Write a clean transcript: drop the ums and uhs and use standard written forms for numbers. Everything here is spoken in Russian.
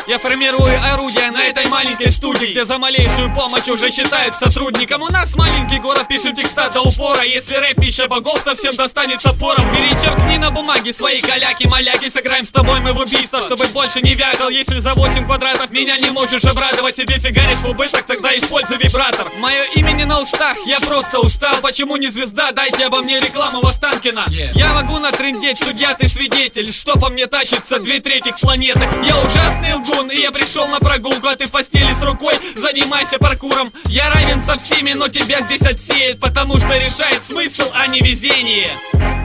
Я формирую орудия на этой маленькой студии, где за малейшую помощь уже считают сотрудником. У нас маленький город, пишем текста до упора. Если рэп пища богов, то всем достанется пором. Перечеркни на бумаге свои каляки, маляки. Сыграем с тобой мы в убийство, чтобы больше не вякал. Если за 8 квадратов меня не можешь обрадовать, себе фигаришь в убыток, тогда используй вибратор. Мое имя не на устах, я просто устал. Почему не звезда? Дайте обо мне рекламу в Останкино. Я могу натрындеть, судья ты свидетель. Что по мне тащится 2/3 планеты? Я ужасный лгун, и я пришел на прогулку, а ты в постели с рукой занимайся паркуром. Я равен со всеми, но тебя здесь отсеет, потому что решает смысл, а не везение.